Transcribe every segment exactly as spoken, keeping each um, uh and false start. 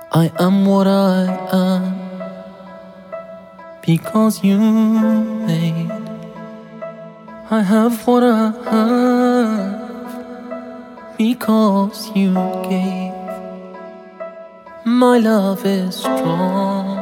I am what I am because you made. I have what I have because you gave. My love is strong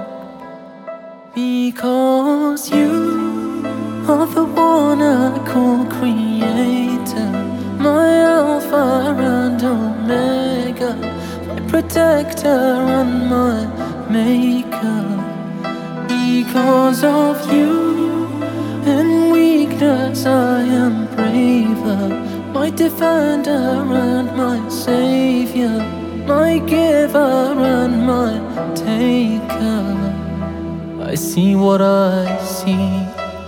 because you are the one I call creator, my Alpha and Omega, my protector and my maker. Because of you, in weakness I am braver, my defender and my savior, my giver and my taker. I see what I see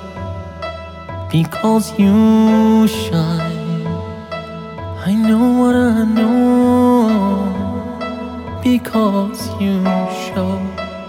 because you shine. I know what I know because you show.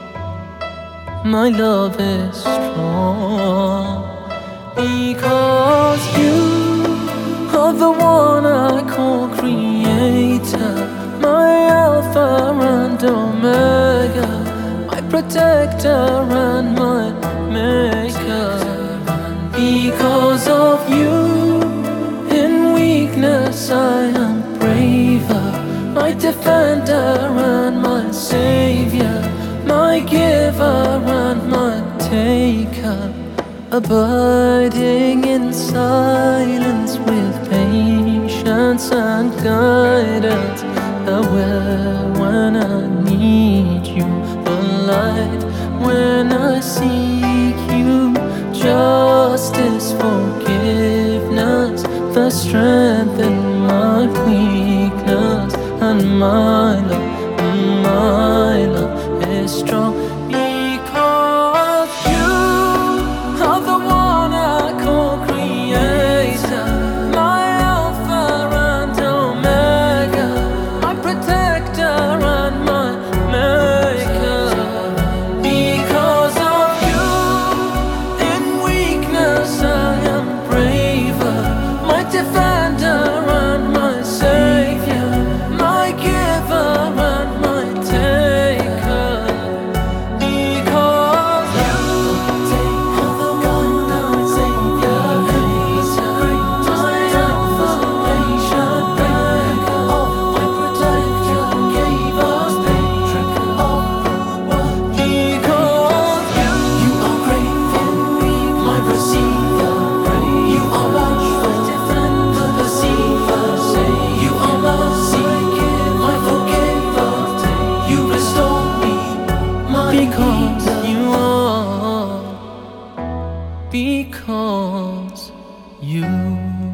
My love is strong because you are the one I call creator, my Alpha and Omega, my protector and my maker. Because of you, in weakness I am braver, my defender and my savior, my giver and my taker. Abiding in silence with patience and guidance, aware when I need you, the light when I seek you, justice, forgiveness, the strength in my weakness, and my love, my love is strong because you are the one I call creator, my Alpha and Omega, my protector and my maker. Because of you, in weakness I am braver, my defender and my savior, my giver and my taker. Because you are the one I savior, my Alpha, Omega, my protector, gave us because you, you are grateful, my receiver. You are watchful, defender, deceiver. Say you are mercy, my forgiver. You restore me, my because you are, because you.